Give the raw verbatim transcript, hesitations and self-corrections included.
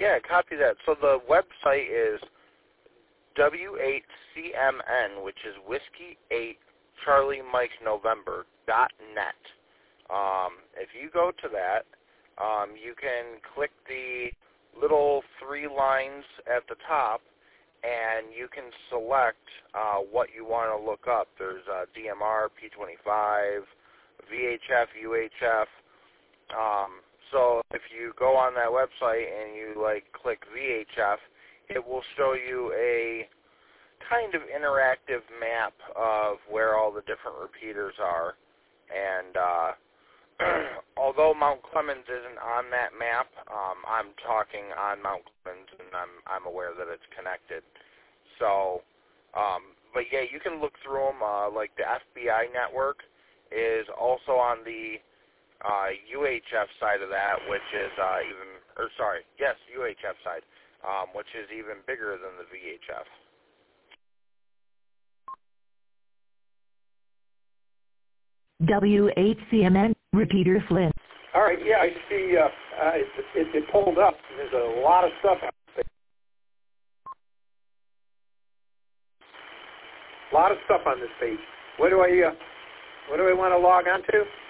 yeah, copy that. So the website is W eight C M N, which is Whiskey eight Charlie Mike November dot net. Um, if you go to that, um, you can click the little three lines at the top, and you can select uh, what you want to look up. There's uh, D M R, P twenty-five, V H F, U H F. Um, so if you go on that website and you like click V H F, it will show you a kind of interactive map of where all the different repeaters are. And uh, although Mount Clemens isn't on that map, um, I'm talking on Mount Clemens, and I'm I'm aware that it's connected. So, um, but yeah, you can look through them. Uh, like the F B I network is also on the uh, U H F side of that, which is uh, even, or sorry, yes, U H F side, um, which is even bigger than the V H F. W eight C M N, repeater Flynn. All right, yeah, I see uh, uh, it, it, it pulled up. There's a lot of stuff on this page. A lot of stuff on this page. What do I, uh, what do I want to log on to?